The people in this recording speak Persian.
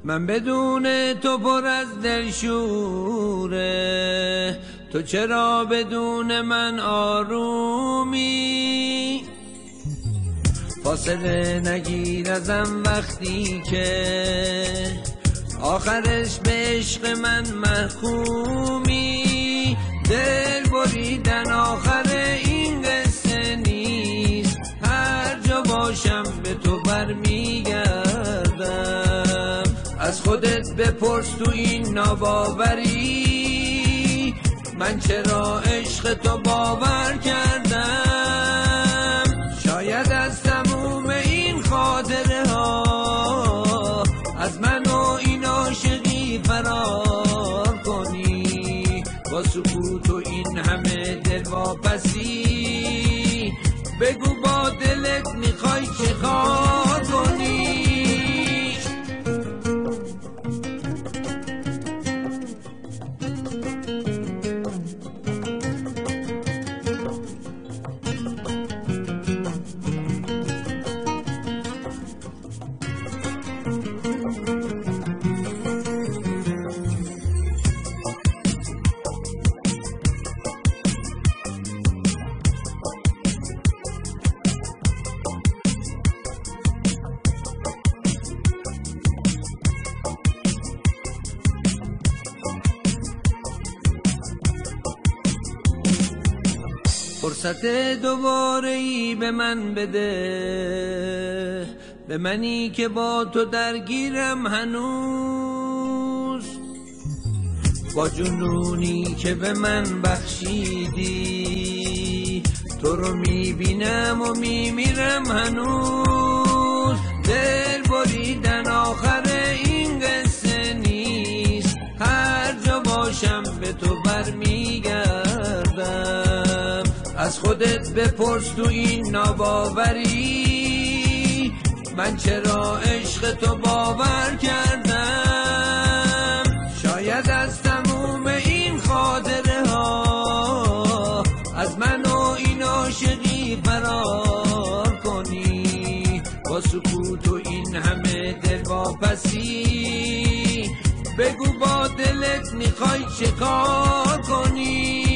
من بدون تو پر از دلشوره، تو چرا بدون من آرومی؟ فاصله نگیر ازم وقتی که آخرش به عشق من محکومی. دل بریدن آخر این قصه نیست، هر جا باشم به تو برمیگردم. از خودت بپرس تو این ناباوری، من چرا عشق تو باور کردم. شاید از تموم این خاطره ها از من و این عاشقی فرار کنی. با سکوت و این همه دلواپسی، بگو با دلت میخوای چه کار کنی؟ فرصت دوباره ای به من بده، به منی که با تو درگیرم هنوز. با جنونی که به من بخشیدی، تو رو میبینم و میمیرم هنوز. دل بریدن آخر این قصه نیست، هر جا باشم به تو برمیگردم. از خودت بپرس تو این ناباوری، من چرا عشق تو باور کردم. شاید از تموم این خاطره ها از من و این عاشقی فرار کنی. با سکوت و این همه دلواپسی، بگو با دلت میخوای چه کار کنی؟